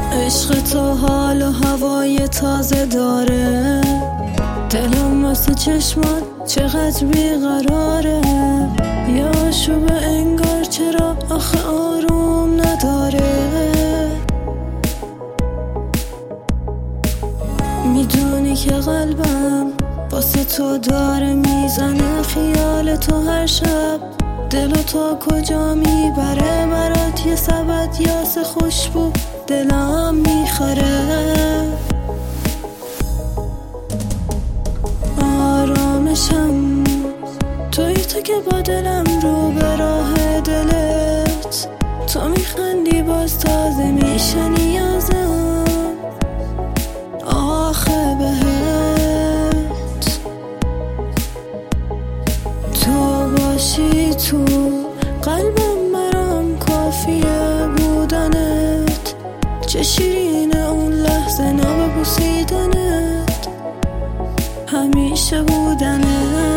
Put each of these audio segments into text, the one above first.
عشق تو حال و هوای تازه داره، دلم واسه چشمات چقدر بیقراره. یا آشوب انگار چرا آخه آروم نداره. میدونی که قلبم واسه تو داره میزنه خیال تو هر شب، دل تو کجا میبره. برات یه سبد یاس خوشبو دلم میخوره. آرامشم توی تو که با دلم رو به راه دلت، تو میخندی باز تازه میشه نیازم آخه بهت. تو باشی تو قلبم برام کافیه بودنت، چه شیرینه اون لحظه ناب بوسیدنت، همیشه بودنت.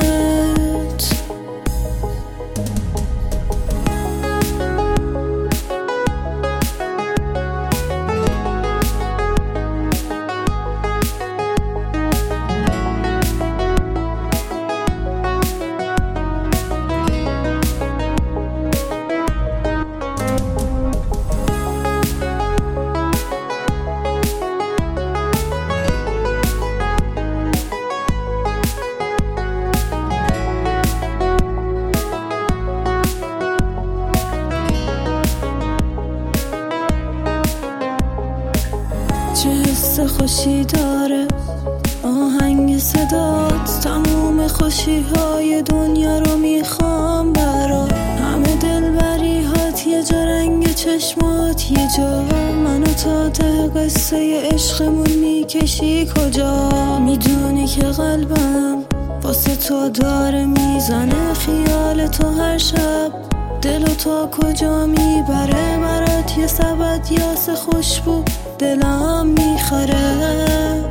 چه حس خوشی داره آهنگ صدات، تموم خوشی های دنیا رو میخوام برات. همه دلبری هات یه جا رنگ چشمات یه جا، منو تا ته قصه عشقمون میکشی کجا. میدونی که قلبم واسه تو داره میزنه خیال تو هر شب، دل تو کجا میبره. برات یه سبد یاس خوشبو دلم میخوره.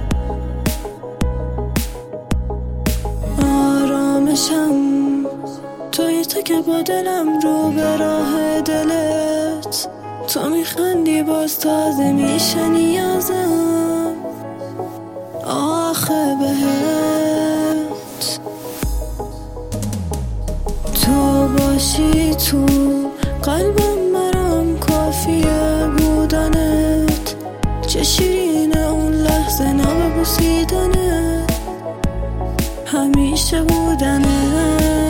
آرامشم توی تو که با دلم رو به راه دلت، تو میخندی باز تازه میشه نیازم آخه بهت. تو باشی تو قلبم برام کافیه بودنت، چه شیرینه اون لحظه ناب بوسیدنت، همیشه بودنت.